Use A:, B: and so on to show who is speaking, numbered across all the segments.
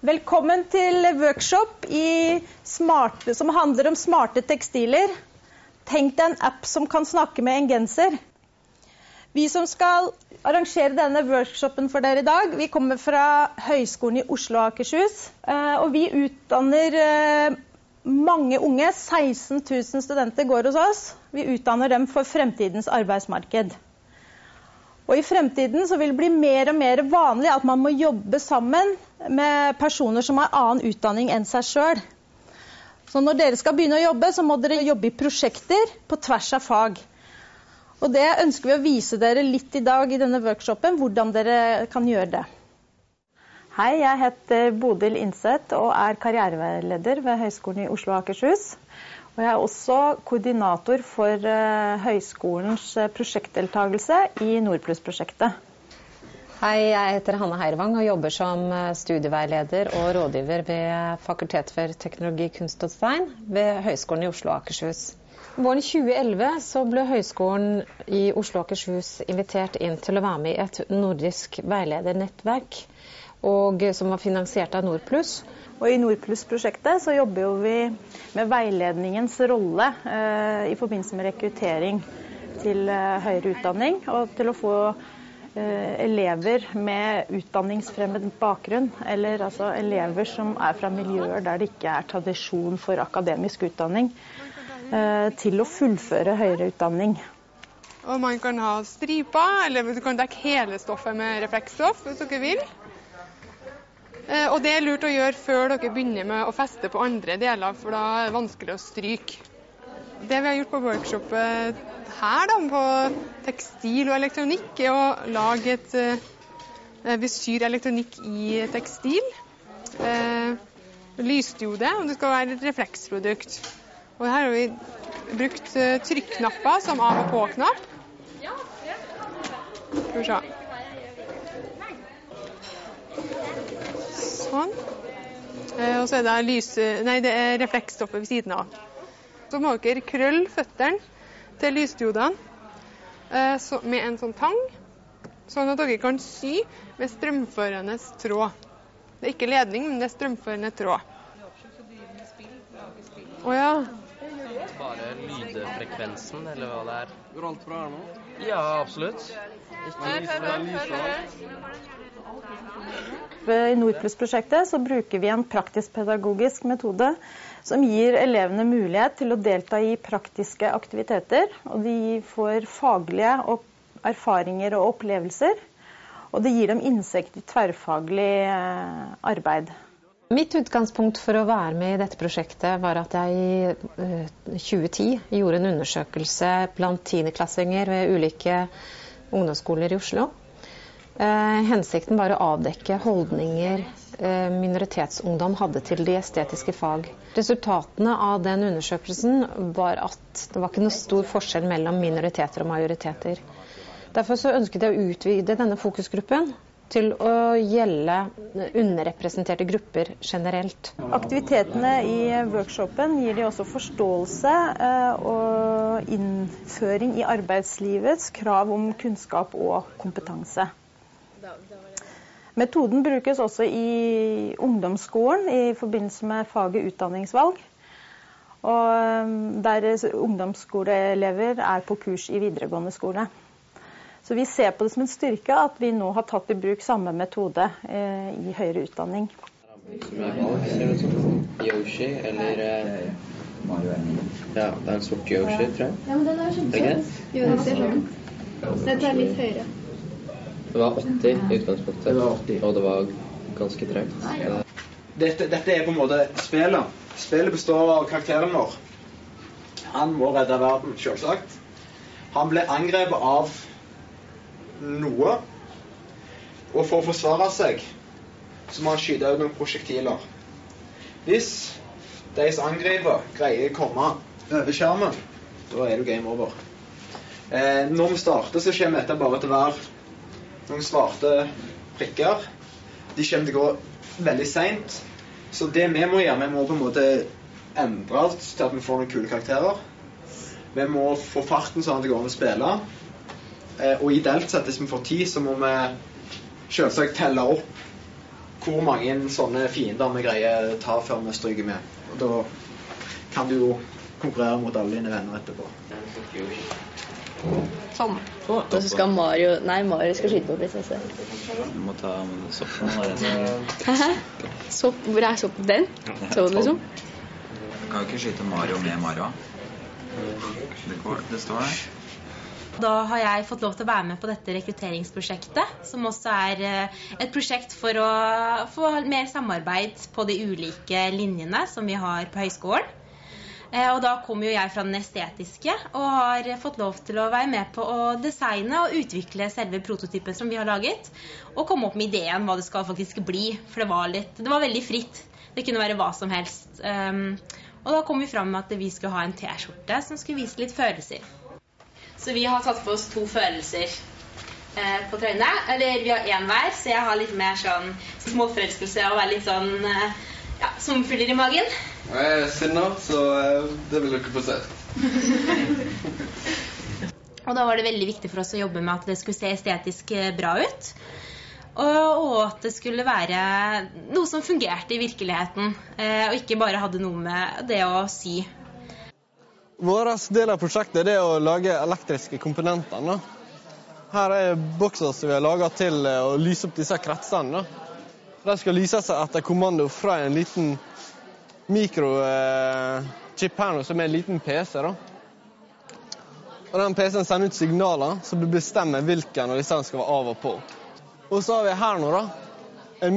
A: Velkommen til workshop som handler om smarte tekstiler. Tenk deg en app som kan snakke med en genser. Vi som skal arrangere denne workshopen for dere i dag, vi kommer fra Høgskolen i Oslo og Akershus, og vi utdanner mange unge, 16 000 studenter går hos oss. Vi utdanner dem for fremtidens arbeidsmarked. Og i fremtiden så vil det bli mer og mer vanlig at man må jobbe sammen med personer som har annen utdanning enn seg selv. Så når dere skal begynne å jobbe, så må dere jobbe i prosjekter på tvers av fag. Og det ønsker vi å vise dere litt i dag i denne workshopen, hvordan dere kan gjøre det. Hei, jeg heter Bodil Innseth og er karriereveileder ved Høgskolen i Oslo og Akershus. Og jeg er også koordinator for høyskolens prosjektdeltagelse i Nordplus-prosjektet.
B: Hei, jeg heter Hanne Heirvang og jobber som studieveileder og rådgiver ved Fakultet for teknologi, kunst og design ved Høgskolen i Oslo og Akershus. Våren 2011 så ble Høgskolen i Oslo og Akershus invitert inn til å være med i et nordisk veiledernettverk som var finansiert av Nordplus.
A: Og i Nordplus-prosjektet så jobber jo vi med veiledningens rolle i forbindelse med rekruttering til høyere utdanning, og til å få elever med utdanningsfremmed bakgrunn, eller altså elever som er fra miljøer der det ikke er tradisjon for akademisk utdanning, til å fullføre høyere utdanning.
C: Og man kan ha striper, eller du kan dekke hele stoffet med refleksstoff hvis dere vil. Og det er lurt å gjøre før dere begynner med å feste på andre deler, for da er det vanskelig å stryke. Det vi har gjort på workshopet her på tekstil og elektronikk er å lage vi syr elektronikk i tekstil, lysdiode, og det skal være et refleksprodukt. Og her har vi brukt trykknapper som av- og på-knapp. Skal vi se. Sånn. Og så er det er refleksstoffet ved siden av. Så må dere krølle føttene til lysdiodene med en sånn tang, sånn at dere kan sy med strømførende tråd. Det er ikke ledning, men det er strømførende tråd. Åja.
D: Bare lydfrekvensen, eller hva det er.
E: Går alt bra her nå?
D: Ja, absolutt.
A: I Nordplus-prosjektet så bruker vi en praktisk-pedagogisk metode som gir elevene mulighet til å delta i praktiske aktiviteter, og de får faglige erfaringer og opplevelser, og det gir dem innsikt i tverrfaglig arbeid.
B: Mitt utgangspunkt for å være med i dette prosjektet var at jeg i 2010 gjorde en undersøkelse blant 10-klassinger ved ulike ungdomsskoler i Oslo. Hensikten var å avdekke holdninger minoritetsungdom hadde til de estetiske fag. Resultatene av den undersøkelsen var at det var ikke noe stor forskjell mellom minoriteter og majoriteter. Derfor så ønsket jeg å utvide denne fokusgruppen til å gjelde underrepresenterte grupper generelt.
A: Aktivitetene i workshopen gir de også forståelse og innføring i arbeidslivets krav om kunnskap og kompetanse. Metoden brukes også i ungdomsskolen i forbindelse med faget utdanningsvalg, og der ungdomsskoleelever er på kurs i videregående skole. Så vi ser på det som en styrke at vi nå har tatt i bruk samme metode i høyere utdanning.
D: Som er valg, ser det ut som Yoshi, eller ja, det er en sort Yoshi, tror jeg.
F: Ja, men den er kjempesøt. Jo, den ser sånn. Den er litt høyere.
D: Det var 80 i utgangspunktet. Det var 80. Og det var ganske tregt. Ja.
E: Dette er på en måte spillet. Spillet består av karakteren vår. Han må redde verden, selvsagt. Han ble angrepet av noe, og for å forsvare seg så må han skyte ut noen prosjektiler. Hvis de som angriper greier å komme over skjermen, da er det game over. Når vi starter så kommer dette bare til å være noen svarte prikker. De kommer til å gå veldig sent, så det vi må gjøre, vi må på en måte endre alt til at vi får noen kule karakterer. Vi må få farten sånn at det går an å spille. Og ideelt sett, hvis vi får tid, så må vi selvsagt telle opp hvor mange sånne fiender vi greier ta før vi stryker med. Og da kan du jo konkurrere mot alle dine venner etterpå.
F: Sånn. Og så skal Mario skal skyte på prinsesse.
G: Du må ta soppen.
F: Hæ? Sopp? Hvor soppen? Den? Sånn liksom?
G: Du kan jo ikke skyte Mario med Mario. Det står der.
H: Da har jeg fått lov til å være med på dette rekrutteringsprosjektet, som også et prosjekt for å få mer samarbeid på de ulike linjene som vi har på høyskolen. Og da kommer jo jeg fra den estetiske, og har fått lov til å være med på å designe og utvikle selve prototypen som vi har laget, og komme opp med ideen hva det skal faktisk bli, for det var veldig fritt. Det kunne være hva som helst. Og da kom vi fram med at vi skulle ha en t-skjorte som skulle vise litt følelser. Så vi har tatt på oss 2 følelser på trøyene, eller vi har en hver, så jeg har litt mer sånn småforelskelse og være litt sånn, sommerfugler i magen.
I: Jeg er sinna, så det vil dere få se.
H: Og da var det veldig viktig for oss å jobbe med at det skulle se estetisk bra ut, og at det skulle være noe som fungerte i virkeligheten, og ikke bare hadde noe med det å sy.
J: Vår del av prosjektet er å lage elektriske komponenter. Her bokser som vi har laget til å lyse opp disse kretsene. De skal lyse seg etter kommando fra en liten mikrochip her nå, som er en liten PC. Og den PC-en sender ut signaler som bestemmer hvilken av disse skal være av og på. Og så har vi her nå en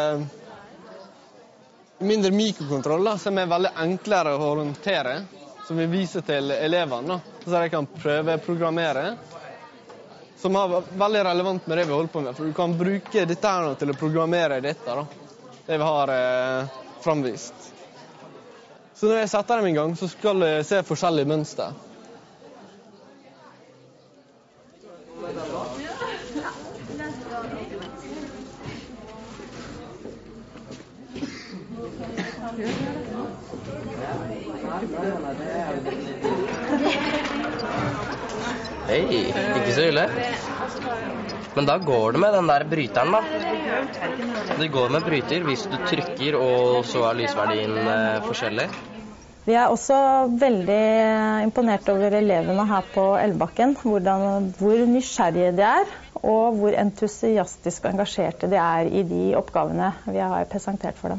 J: mindre mikrokontroller som er veldig enklere å håndtere, som vi viser til elevene, så de kan prøve å programmere, som er veldig relevant med det vi holder på med, for du kan bruke dette her nå til å programmere dette, det vi har framvist. Så når jeg setter dem i gang, så skal jeg se forskjellige mønster.
K: Hei, ikke så ille. Men da går det med den der bryteren, da. Det går med bryter hvis du trykker, og så er lysverdien forskjellig.
A: Vi er også veldig imponert over elevene her på Elvebakken, hvor nysgjerrige de er, og hvor entusiastiske og engasjerte de er i de oppgavene vi har presentert for dem.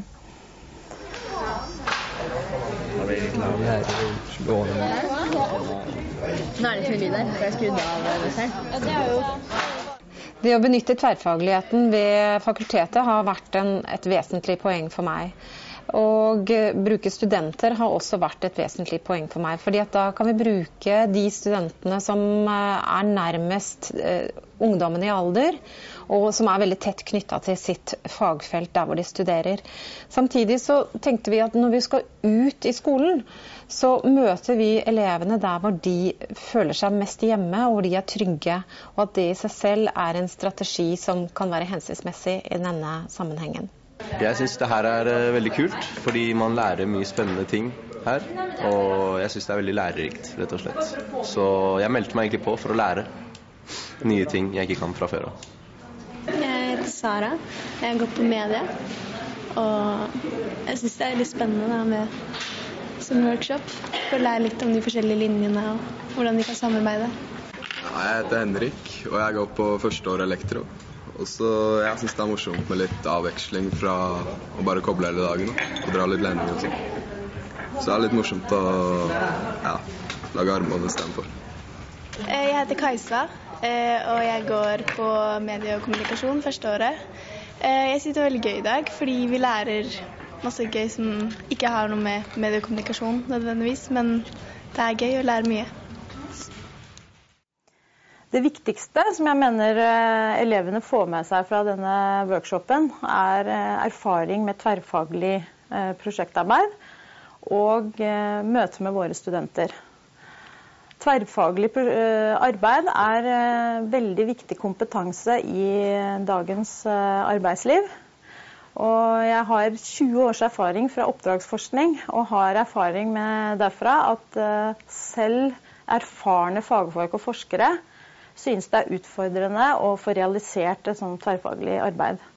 F: Nå er det ikke lyd der, for jeg skrudde av mesteren.
B: Det å benytte tverrfagligheten ved fakultetet har vært et vesentlig poeng for meg. Og bruke studenter har også vært et vesentlig poeng for meg, fordi at da kan vi bruke de studentene som er nærmest ungdommene i alder, og som er veldig tett knyttet til sitt fagfelt der hvor de studerer. Samtidig så tenkte vi at når vi skal ut i skolen, så møter vi elevene der hvor de føler seg mest hjemme, og hvor de er trygge, og at det i seg selv er en strategi som kan være hensiktsmessig i denne sammenhengen.
L: Jeg synes det her er veldig kult, fordi man lærer mye spennende ting her, og jeg synes det er veldig lærerikt, rett og slett. Så jeg meldte meg egentlig på for å lære nye ting jeg ikke kan fra før av.
F: Jeg heter Sara, jeg går på media, og jeg synes det er litt spennende da, med som workshop, for å lære litt om de forskjellige linjene og hvordan de kan samarbeide.
I: Ja, jeg heter Henrik, og jeg går på første år elektro. Og så jeg synes det er morsomt med litt avveksling fra å bare koble hele dagen og dra litt ledning og sånn. Så det er litt morsomt å lage armbånd i stedet for.
F: Jeg heter Kajsa, og jeg går på medie og kommunikasjon første året. Jeg synes det er veldig gøy i dag, fordi vi lærer masse gøy som ikke har noe med medie og kommunikasjon nødvendigvis, men det er gøy å lære mye.
A: Det viktigste som jeg mener elevene får med seg fra denne workshopen, er erfaring med tverrfaglig prosjektarbeid og møte med våre studenter. Tverrfaglig arbeid er veldig viktig kompetanse i dagens arbeidsliv. Og jeg har 20 års erfaring fra oppdragsforskning, og har erfaring med derfra at selv erfarne fagfolk og forskere synes det er utfordrende å få realisert et sånt tverrfaglig arbeid.